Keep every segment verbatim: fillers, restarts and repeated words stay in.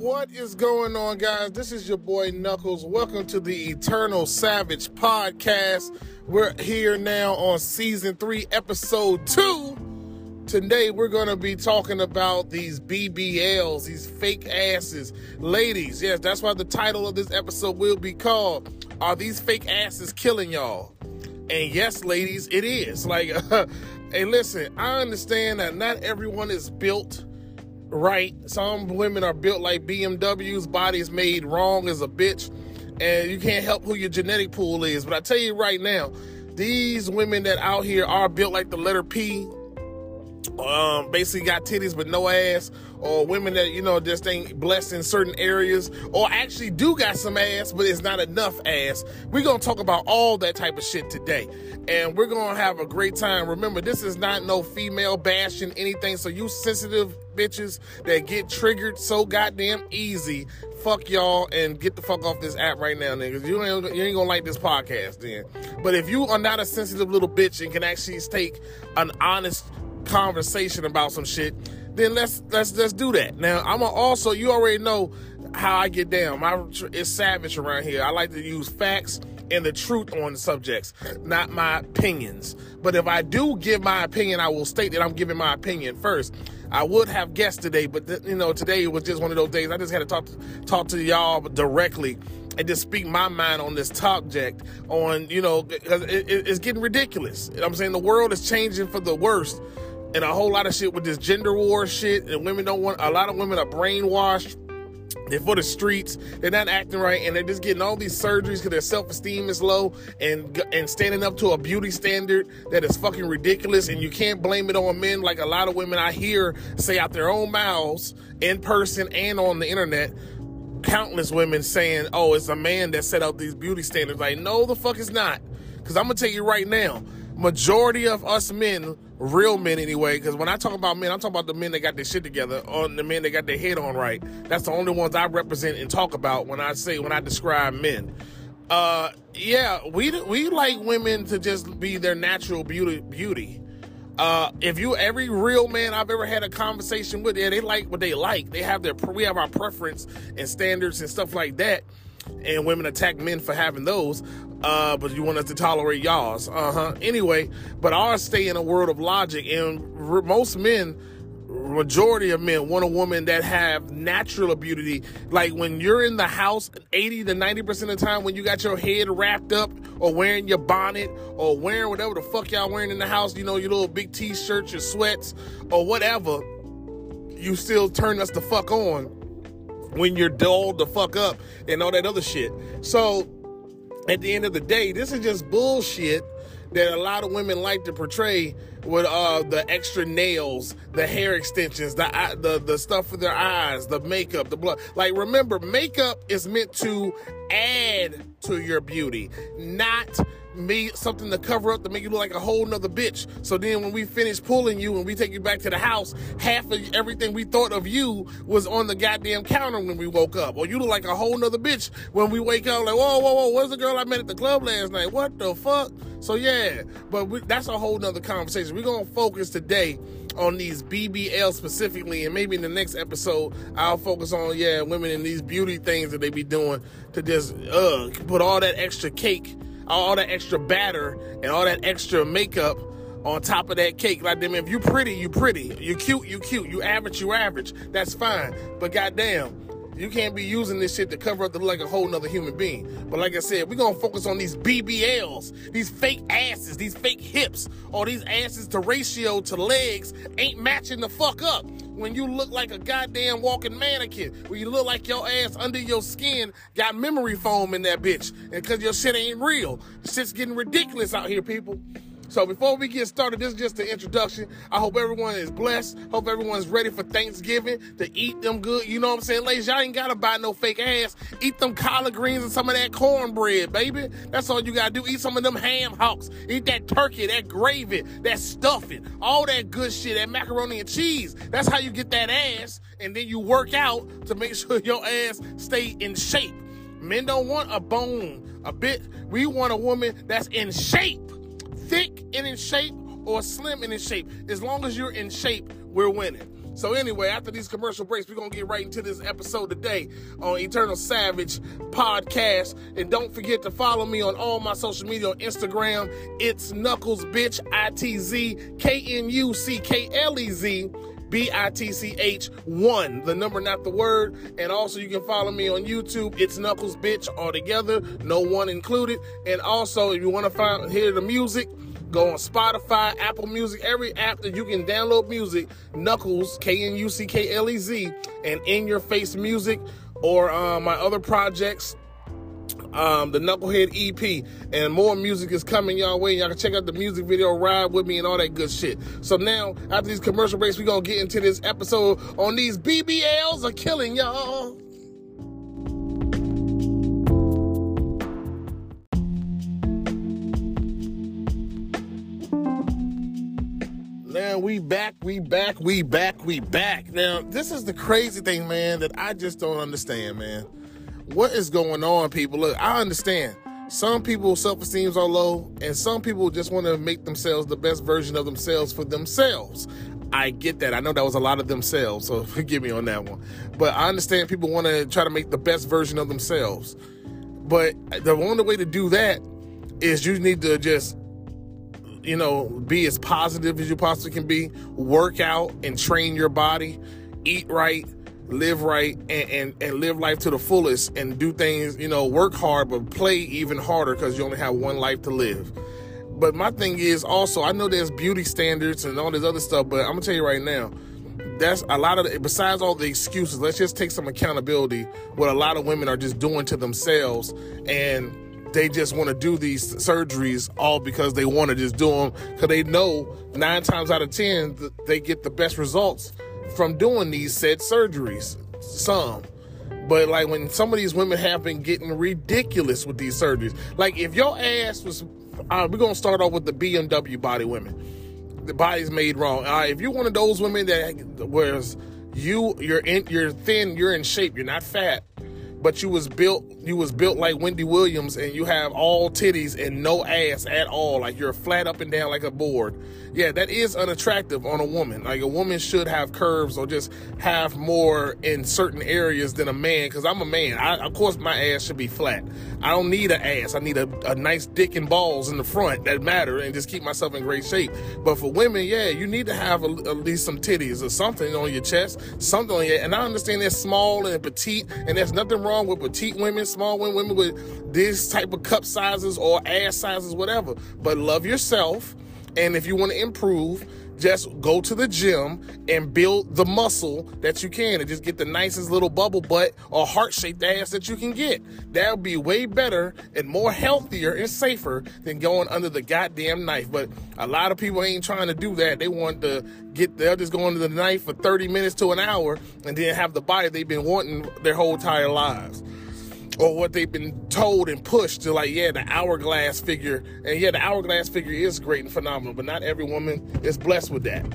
What is going on, guys? This is your boy Knuckles. Welcome to the Eternal Savage Podcast. We're here now on season three, episode two. Today, we're going to be talking about these B B Ls, these fake asses. Ladies, yes, that's why the title of this episode will be called, Are These Fake Asses Killing Y'all? And yes, ladies, it is. Like, uh, hey, listen, I understand that not everyone is built right. Some women are built like B M Ws, bodies made wrong as a bitch, and you can't help who your genetic pool is. But I tell you right now, these women that out here are built like the letter P, um, basically got titties but no ass, or women that, you know, just ain't blessed in certain areas, or actually do got some ass, but it's not enough ass. We're going to talk about all that type of shit today, and we're going to have a great time. Remember, this is not no female bashing anything, so you sensitive bitches that get triggered so goddamn easy, fuck y'all and get the fuck off this app right now, niggas. You ain't, you ain't gonna like this podcast then. But if you are not a sensitive little bitch and can actually take an honest conversation about some shit, then let's let's let's do that. Now, I'm gonna also, you already know how I get down. My it's savage around here. I like to use facts and the truth on the subjects, not my opinions. But if I do give my opinion, I will state that I'm giving my opinion first. I would have guests today, but th- you know, today was just one of those days. I just had to talk to, talk to y'all directly and just speak my mind on this subject. On, you know, because it, it, it's getting ridiculous. You know what I'm saying? The world is changing for the worst, and a whole lot of shit with this gender war shit. And women don't want. A lot of women are brainwashed. They're for the streets. They're not acting right, and they're just getting all these surgeries because their self-esteem is low, and and standing up to a beauty standard that is fucking ridiculous. And you can't blame it on men. Like a lot of women I hear say out their own mouths, in person and on the internet, countless women saying, "Oh, it's a man that set out these beauty standards." Like, no, the fuck it's not. Because I'm gonna tell you right now, majority of us men, real men anyway, because when I talk about men, I'm talking about the men that got their shit together, or the men that got their head on right. That's the only ones I represent and talk about when I say, when I describe men. Uh, yeah, we we like women to just be their natural beauty. beauty. Uh, if you, every real man I've ever had a conversation with, yeah, they like what they like. They have their, we have our preference and standards and stuff like that. And women attack men for having those, uh, but you want us to tolerate y'all's. Uh-huh. Anyway, but ours stay in a world of logic, and re- most men, majority of men, want a woman that have natural beauty. Like when you're in the house, eighty to ninety percent of the time, when you got your head wrapped up, or wearing your bonnet, or wearing whatever the fuck y'all wearing in the house, you know, your little big t-shirts, your sweats, or whatever, you still turn us the fuck on when you're dulled the fuck up and all that other shit. So at the end of the day, this is just bullshit that a lot of women like to portray with uh, the extra nails, the hair extensions, the, the the stuff for their eyes, the makeup, the blood. Like, remember, makeup is meant to add to your beauty, not me something to cover up to make you look like a whole nother bitch. So then when we finish pulling you and we take you back to the house, half of everything we thought of you was on the goddamn counter when we woke up. Or you look like a whole nother bitch when we wake up, like, whoa, whoa, whoa, where's the girl I met at the club last night? What the fuck? So yeah, but we, that's a whole nother conversation. We're going to focus today on these B B L specifically, and maybe in the next episode, I'll focus on, yeah, women and these beauty things that they be doing to just, uh, put all that extra cake, all that extra batter, and all that extra makeup on top of that cake. Like, damn, if you pretty, you pretty. You cute, you cute. You average, you average. That's fine. But goddamn, you can't be using this shit to cover up to look like a whole nother human being. But like I said, we're going to focus on these B B Ls, these fake asses, these fake hips, or these asses to ratio to legs ain't matching the fuck up. When you look like a goddamn walking mannequin, when you look like your ass under your skin got memory foam in that bitch, and because your shit ain't real. Shit's getting ridiculous out here, people. So before we get started, this is just an introduction. I hope everyone is blessed. Hope everyone's ready for Thanksgiving to eat them good. You know what I'm saying? Ladies, y'all ain't got to buy no fake ass. Eat them collard greens and some of that cornbread, baby. That's all you got to do. Eat some of them ham hocks. Eat that turkey, that gravy, that stuffing, all that good shit, that macaroni and cheese. That's how you get that ass. And then you work out to make sure your ass stay in shape. Men don't want a bone, a bit. We want a woman that's in shape. Thick and in shape, or slim and in shape. As long as you're in shape, we're winning. So anyway, after these commercial breaks, we're going to get right into this episode today on Eternal Savage Podcast. And don't forget to follow me on all my social media on Instagram. It's Knuckles Bitch, I T Z K N U C K L E Z B I T C H one, the number, not the word. And also you can follow me on YouTube. It's Knuckles Bitch all together, no one included. And also if you want to find hear the music, go on Spotify, Apple Music, every app that you can download music, Knuckles, K N U C K L E Z, and In Your Face Music, or uh, my other projects, um, the Knucklehead E P, and more music is coming y'all way. Y'all can check out the music video, ride with me, and all that good shit. So now, after these commercial breaks, we're going to get into this episode on these B B Ls are killing y'all. Now we back, we back, we back, we back. Now, this is the crazy thing, man, that I just don't understand, man. What is going on, people? Look, I understand. Some people's self-esteems are low, and some people just want to make themselves the best version of themselves for themselves. I get that. I know that was a lot of themselves, so forgive me on that one. But I understand people want to try to make the best version of themselves. But the only way to do that is you need to just, you know, be as positive as you possibly can be, work out and train your body, eat right, live right, and, and, and live life to the fullest, and do things, you know, work hard, but play even harder because you only have one life to live. But my thing is also, I know there's beauty standards and all this other stuff, but I'm gonna tell you right now, that's a lot of the, besides all the excuses, let's just take some accountability what a lot of women are just doing to themselves, and they just want to do these surgeries all because they want to just do them because they know nine times out of ten they get the best results from doing these said surgeries. Some. But like when some of these women have been getting ridiculous with these surgeries. Like if your ass was, uh, we're going to start off with the B M W body women. The body's made wrong. Uh, if you're one of those women that, whereas you, you're in, you're thin, you're in shape, you're not fat, but you was built, you was built like Wendy Williams, and you have all titties and no ass at all, like you're flat up and down like a board. Yeah, that is unattractive on a woman. Like a woman should have curves or just have more in certain areas than a man, because I'm a man. I, of course, my ass should be flat. I don't need an ass. I need a, a nice dick and balls in the front that matter and just keep myself in great shape. But for women, yeah, you need to have a, at least some titties or something on your chest, something on your, and I understand they're small and petite, and there's nothing wrong with petite women, small women, women with this type of cup sizes or ass sizes, whatever. But love yourself. And if you want to improve, just go to the gym and build the muscle that you can and just get the nicest little bubble butt or heart-shaped ass that you can get. That would be way better and more healthier and safer than going under the goddamn knife. But a lot of people ain't trying to do that. They want to get, they'll just go under the knife for thirty minutes to an hour and then have the body they've been wanting their whole entire lives. Or what they've been told and pushed to, like, yeah, the hourglass figure. And yeah, the hourglass figure is great and phenomenal, but not every woman is blessed with that.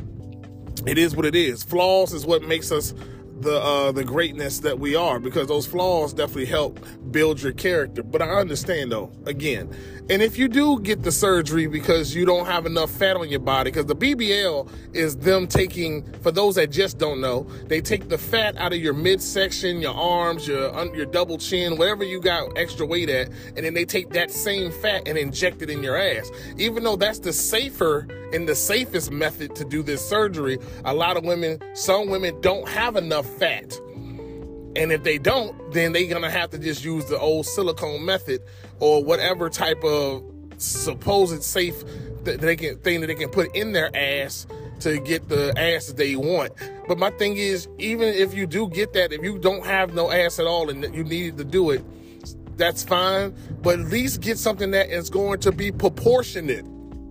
It is what it is. Flaws is what makes us the uh, the greatness that we are, because those flaws definitely help build your character. But I understand, though, again, and if you do get the surgery because you don't have enough fat on your body, because the B B L is them taking, for those that just don't know, they take the fat out of your midsection, your arms, your your double chin, wherever you got extra weight at, and then they take that same fat and inject it in your ass. Even though that's the safer and the safest method to do this surgery, a lot of women, some women don't have enough fat. And if they don't, then they're going to have to just use the old silicone method or whatever type of supposed safe that they can, thing that they can put in their ass to get the ass that they want. But my thing is, even if you do get that, if you don't have no ass at all and you needed to do it, that's fine. But at least get something that is going to be proportionate.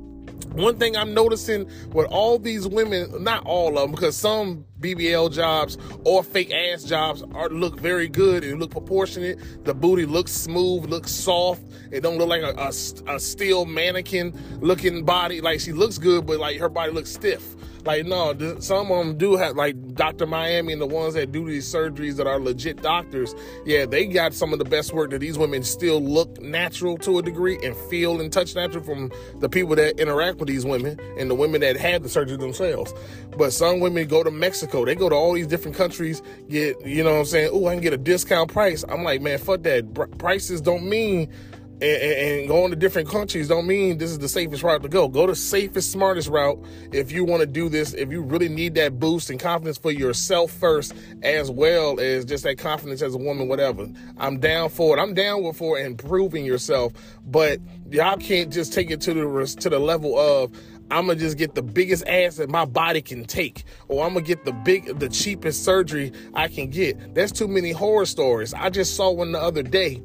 One thing I'm noticing with all these women, not all of them, because some B B L jobs or fake ass jobs are look very good and look proportionate. The booty looks smooth, looks soft. It don't look like a, a, a steel mannequin looking body. Like she looks good, but like her body looks stiff. Like, no, some of them do have, like Doctor Miami and the ones that do these surgeries that are legit doctors. Yeah, they got some of the best work that these women still look natural to a degree and feel and touch natural from the people that interact with these women and the women that have the surgery themselves. But some women go to Mexico. They go to all these different countries, get, you know what I'm saying? Oh, I can get a discount price. I'm like, man, fuck that. Br- prices don't mean... And, and going to different countries don't mean this is the safest route to go. Go the safest, smartest route if you want to do this, if you really need that boost and confidence for yourself first, as well as just that confidence as a woman, whatever. I'm down for it. I'm down with for improving yourself, but y'all can't just take it to the to the level of, I'm going to just get the biggest ass that my body can take, or I'm going to get the big, the cheapest surgery I can get. There's too many horror stories. I just saw one the other day.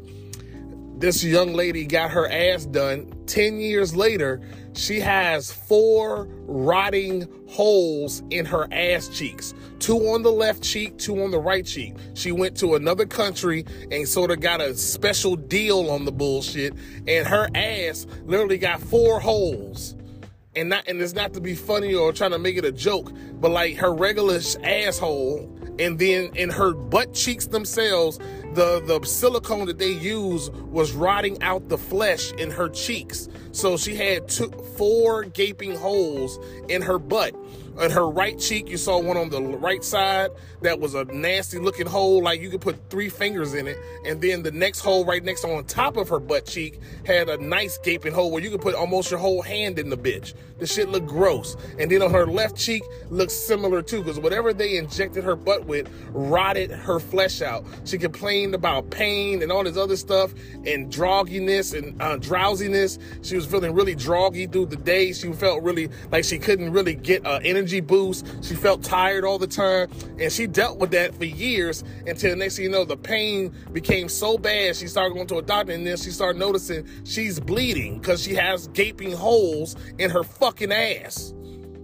This young lady got her ass done. Ten years later, she has four rotting holes in her ass cheeks. Two on the left cheek, two on the right cheek. She went to another country and sort of got a special deal on the bullshit. And her ass literally got four holes. And not, and it's not to be funny or trying to make it a joke, but like her regular asshole, and then in her butt cheeks themselves, the, the silicone that they use was rotting out the flesh in her cheeks. So she had two, four gaping holes in her butt. On her right cheek, you saw one on the right side that was a nasty looking hole, like you could put three fingers in it. And then the next hole right next on top of her butt cheek had a nice gaping hole where you could put almost your whole hand in the bitch. The shit looked gross. And then on her left cheek looks similar too, because whatever they injected her butt with rotted her flesh out. She complained about pain and all this other stuff and drogginess and uh, drowsiness. She was feeling really droggy through the day. She felt really like she couldn't really get an energy boost. She felt tired all the time, and she dealt with that for years until next thing you know, the pain became so bad she started going to a doctor, and then she started noticing she's bleeding because she has gaping holes in her fucking ass.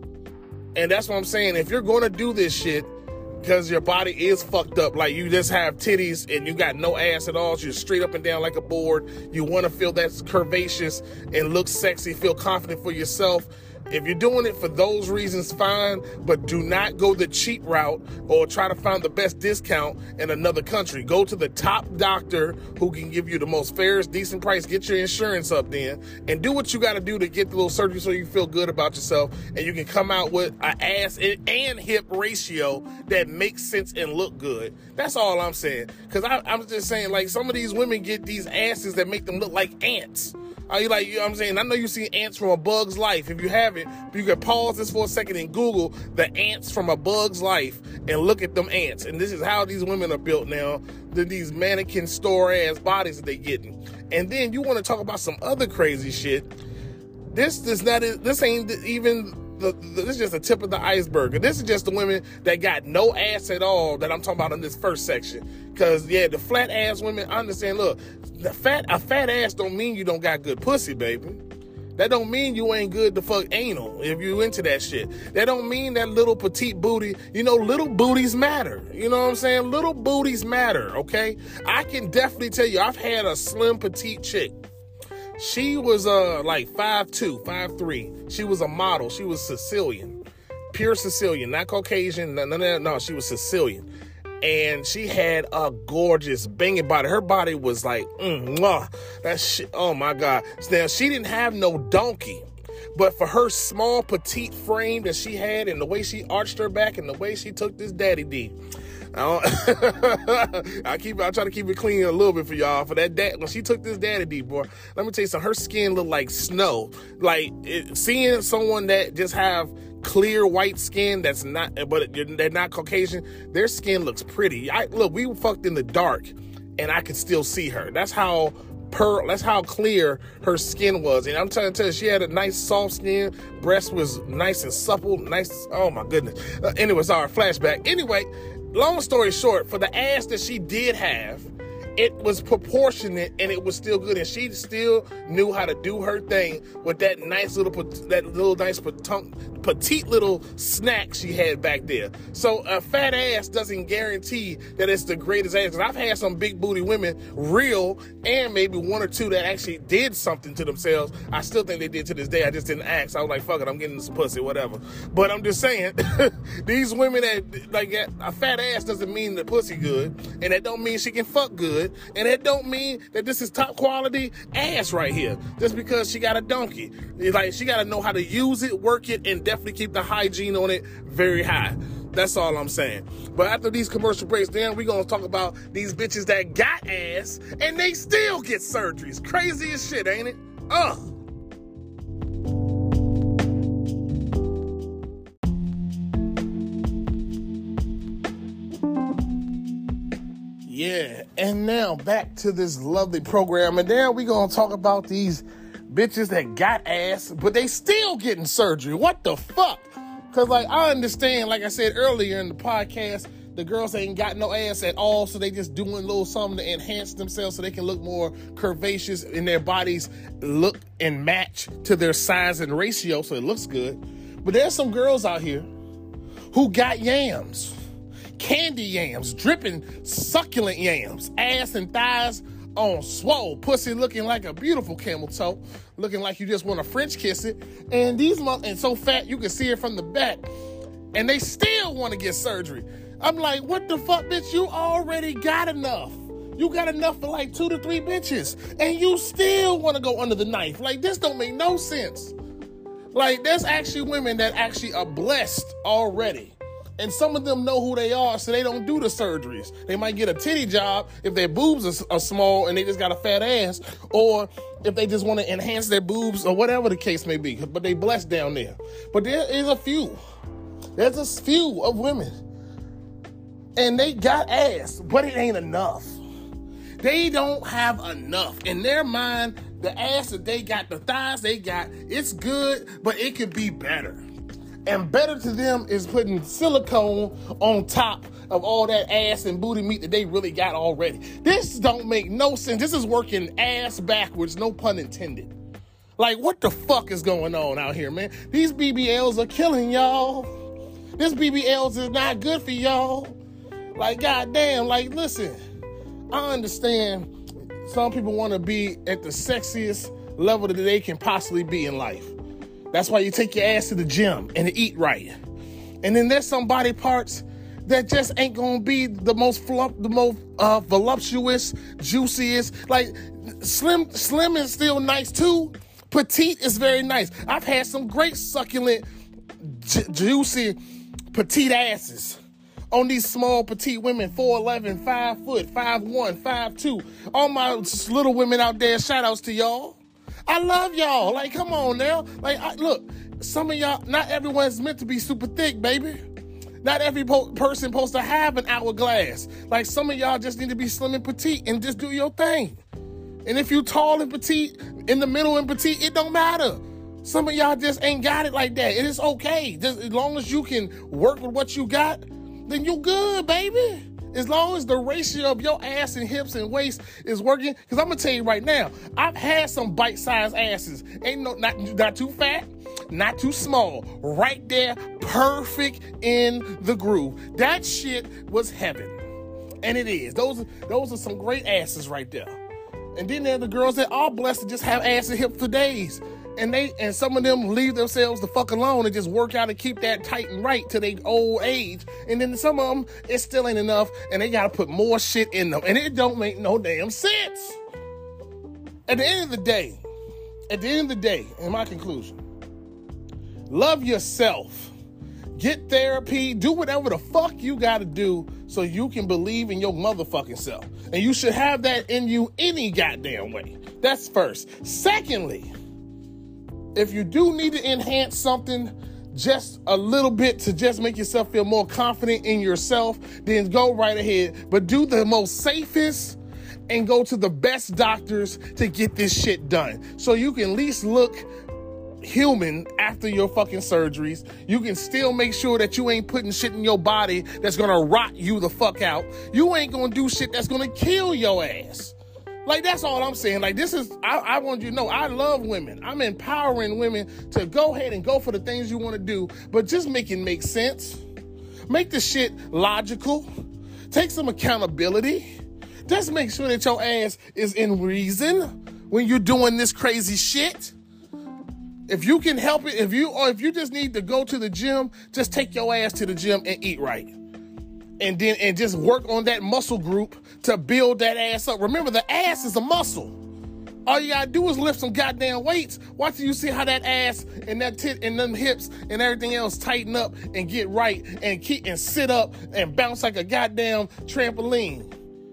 And that's what I'm saying. If you're going to do this shit because your body is fucked up, like you just have titties and you got no ass at all, so you're straight up and down like a board, you want to feel that curvaceous and look sexy, feel confident for yourself. If you're doing it for those reasons, fine, but do not go the cheap route or try to find the best discount in another country. Go to the top doctor who can give you the most fairest, decent price. Get your insurance up then and do what you got to do to get the little surgery so you feel good about yourself and you can come out with an ass and hip ratio that makes sense and look good. That's all I'm saying. Because I'm just saying, like, some of these women get these asses that make them look like ants. Are you like, you know what I'm saying? I know you've seen Ants from A Bug's Life. If you haven't, you can pause this for a second and Google the ants from A Bug's Life and look at them ants. And this is how these women are built now. They're these mannequin store-ass bodies that they getting. And then you want to talk about some other crazy shit. This does not, this ain't even, the, the, this is just the tip of the iceberg. And this is just the women that got no ass at all that I'm talking about in this first section. Because, yeah, the flat-ass women, I understand, look, the fat a fat ass don't mean you don't got good pussy, baby. That don't mean you ain't good to fuck anal if you into that shit. That don't mean that little petite booty. You know, little booties matter. You know what I'm saying? Little booties matter, okay? I can definitely tell you, I've had a slim petite chick. She was uh like five two, five three. She was a model. She was Sicilian. Pure Sicilian, not Caucasian. No, no, no, no. She was Sicilian. And she had a gorgeous banging body. Her body was like, mm, mwah, that shit. Oh my God. Now, she didn't have no donkey, but for her small petite frame that she had and the way she arched her back and the way she took this daddy D, I, I keep I try to keep it clean a little bit for y'all. For that dad, when she took this daddy D, boy, let me tell you something. Her skin looked like snow. Like it, seeing someone that just have clear white skin that's not, but they're not Caucasian, their skin looks pretty. I look, we fucked in the dark, and I could still see her. That's how pearl. That's how clear her skin was. And I'm trying to tell you, she had a nice soft skin. Breast was nice and supple. Nice. Oh my goodness. Uh, anyway, sorry, flashback. Anyway, long story short, for the ass that she did have, it was proportionate and it was still good, and she still knew how to do her thing with that nice little, that little nice petite little snack she had back there. So a fat ass doesn't guarantee that it's the greatest ass. Because I've had some big booty women, real, and maybe one or two that actually did something to themselves. I still think they did to this day. I just didn't ask. I was like, fuck it, I'm getting some pussy, whatever. But I'm just saying, these women that, like, a fat ass doesn't mean the pussy good, and that don't mean she can fuck good, and that don't mean that this is top quality ass right here, just because she got a donkey. It's like, she got to know how to use it, work it, and definitely keep the hygiene on it very high. That's all I'm saying. But after these commercial breaks, then we're going to talk about these bitches that got ass and they still get surgeries. Crazy as shit, ain't it? Ugh. Yeah, and now back to this lovely program. And then we're going to talk about these bitches that got ass, but they still getting surgery. What the fuck? Because, like, I understand, like I said earlier in the podcast, the girls ain't got no ass at all, so they just doing a little something to enhance themselves so they can look more curvaceous in their bodies, look and match to their size and ratio so it looks good. But there's some girls out here who got yams, candy yams, dripping, succulent yams, ass and thighs on swole, pussy looking like a beautiful camel toe, looking like you just want to French kiss it, and these mo- and so fat you can see it from the back, and they still want to get surgery. I'm like, what the fuck, bitch? You already got enough. You got enough for like two to three bitches, and you still want to go under the knife. Like, this don't make no sense. Like, there's actually women that actually are blessed already. And some of them know who they are, so they don't do the surgeries. They might get a titty job if their boobs are, are small and they just got a fat ass, or if they just want to enhance their boobs or whatever the case may be. But they blessed down there. But there is a few. There's a few of women. And they got ass, but it ain't enough. They don't have enough. In their mind, the ass that they got, the thighs they got, it's good, but it could be better. And better to them is putting silicone on top of all that ass and booty meat that they really got already. This don't make no sense. This is working ass backwards, no pun intended. Like, what the fuck is going on out here, man? These B B Ls are killing y'all. This B B Ls is not good for y'all. Like, goddamn, like, listen, I understand some people want to be at the sexiest level that they can possibly be in life. That's why you take your ass to the gym and eat right. And then there's some body parts that just ain't gonna be the most flump, the most uh, voluptuous, juiciest. Like, slim, slim is still nice too. Petite is very nice. I've had some great succulent, ju- juicy, petite asses on these small petite women, four eleven, five foot, five one, five two. All my little women out there, shout outs to y'all. I love y'all. Like, come on now. Like, I, look, some of y'all, not everyone's meant to be super thick, baby. Not every po- person supposed to have an hourglass. Like, some of y'all just need to be slim and petite and just do your thing. And if you tall and petite, in the middle and petite, it don't matter. Some of y'all just ain't got it like that. It is okay. Just as long as you can work with what you got, then you good, baby. As long as the ratio of your ass and hips and waist is working, because I'm gonna tell you right now, I've had some bite-sized asses. Ain't no not not too fat, not too small. Right there, perfect in the groove. That shit was heaven, and it is. Those those are some great asses right there. And then there are the girls that are blessed to just have ass and hips for days. And they and some of them leave themselves the fuck alone and just work out and keep that tight and right to their old age. And then some of them, it still ain't enough, and they gotta put more shit in them. And it don't make no damn sense. At the end of the day, at the end of the day, in my conclusion, love yourself. Get therapy. Do whatever the fuck you gotta do so you can believe in your motherfucking self. And you should have that in you any goddamn way. That's first. Secondly, if you do need to enhance something just a little bit to just make yourself feel more confident in yourself, then go right ahead. But do the most safest and go to the best doctors to get this shit done. So you can at least look human after your fucking surgeries. You can still make sure that you ain't putting shit in your body that's gonna rot you the fuck out. You ain't gonna do shit that's gonna kill your ass. Like, that's all I'm saying. Like, this is, I, I want you to know, I love women. I'm empowering women to go ahead and go for the things you want to do, but just make it make sense. Make the shit logical. Take some accountability. Just make sure that your ass is in reason when you're doing this crazy shit. If you can help it, if you, or if you just need to go to the gym, just take your ass to the gym and eat right. And then, and just work on that muscle group to build that ass up. Remember, the ass is a muscle. All you gotta do is lift some goddamn weights. Watch till you see how that ass and that tit and them hips and everything else tighten up and get right and keep and sit up and bounce like a goddamn trampoline.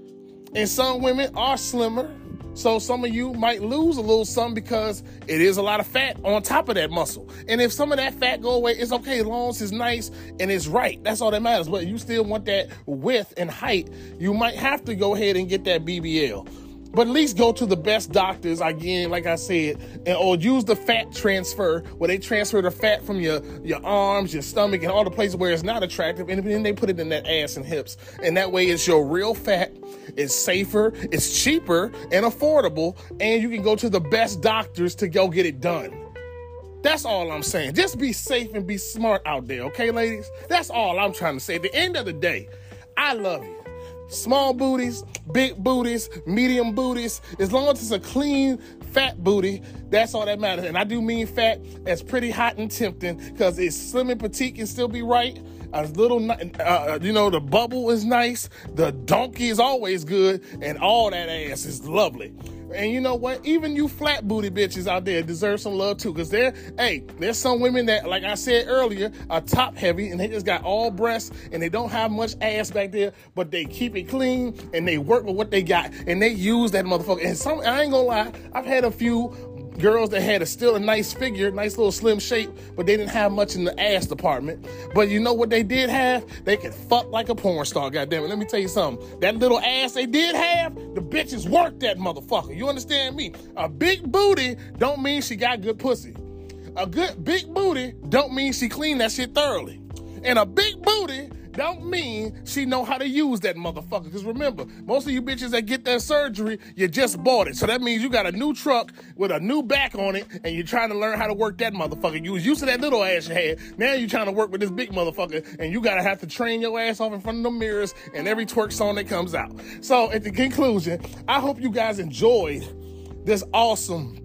And some women are slimmer. So some of you might lose a little something because it is a lot of fat on top of that muscle. And if some of that fat go away, it's okay as long as it's nice and it's right. That's all that matters. But you still want that width and height, you might have to go ahead and get that B B L. But at least go to the best doctors, again, like I said, and or use the fat transfer, where they transfer the fat from your, your arms, your stomach, and all the places where it's not attractive, and then they put it in that ass and hips. And that way it's your real fat, it's safer, it's cheaper, and affordable, and you can go to the best doctors to go get it done. That's all I'm saying. Just be safe and be smart out there, okay, ladies? That's all I'm trying to say. At the end of the day, I love you. Small booties, big booties, medium booties, as long as it's a clean, fat booty, that's all that matters. And I do mean fat as pretty hot and tempting, because it's slim and petite can still be right. A little, uh, you know, the bubble is nice, the donkey is always good, and all that ass is lovely. And you know what? Even you flat booty bitches out there deserve some love too. Because there, hey, there's some women that, like I said earlier, are top heavy and they just got all breasts and they don't have much ass back there, but they keep it clean and they work with what they got and they use that motherfucker. And some, I ain't gonna lie, I've had a few girls that had a still a nice figure, nice little slim shape, but they didn't have much in the ass department. But you know what they did have? They could fuck like a porn star, goddammit. Let me tell you something. That little ass they did have, the bitches worked that motherfucker. You understand me? A big booty don't mean she got good pussy. A good big booty don't mean she cleaned that shit thoroughly. And a big booty don't mean she know how to use that motherfucker. Because remember, most of you bitches that get that surgery, you just bought it. So that means you got a new truck with a new back on it, and you're trying to learn how to work that motherfucker. You was used to that little ass you had. Now you're trying to work with this big motherfucker, and you got to have to train your ass off in front of the mirrors and every twerk song that comes out. So at the conclusion, I hope you guys enjoyed this awesome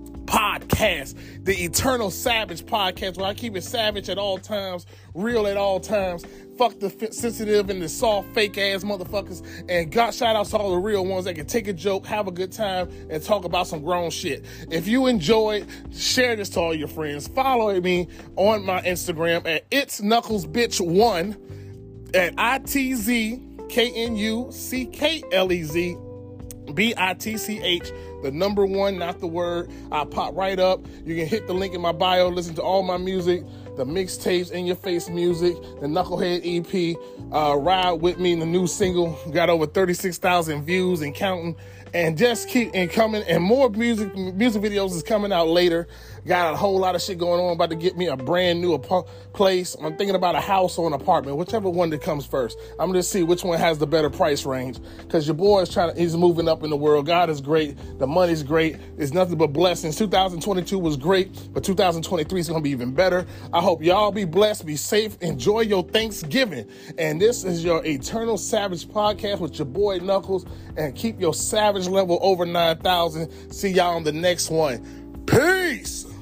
podcast, the Eternal Savage podcast, where I keep it savage at all times, real at all times. Fuck the sensitive and the soft, fake ass motherfuckers. And God, shout out to all the real ones that can take a joke, have a good time, and talk about some grown shit. If you enjoyed, share this to all your friends. Follow me on my Instagram at It's Knuckles Bitch one, at I T Z K N U C K L E Z B I T C H, the number one, not the word. I pop right up. You can hit the link in my bio, listen to all my music, the mixtapes, In Your Face music, the Knucklehead E P, uh, Ride With Me, the new single, got over thirty-six thousand views and counting. And just keep and coming, and more music music videos is coming out later. Got a whole lot of shit going on. About to get me a brand new ap- place. I'm thinking about a house or an apartment, whichever one that comes first. I'm gonna see which one has the better price range. Cause your boy is trying to, he's moving up in the world. God is great. The money's great. It's nothing but blessings. two thousand twenty-two was great, but two thousand twenty-three is gonna be even better. I hope y'all be blessed, be safe, enjoy your Thanksgiving. And this is your Eternal Savage podcast with your boy Knuckles. And keep your savage level over nine thousand. See y'all on the next one. Peace.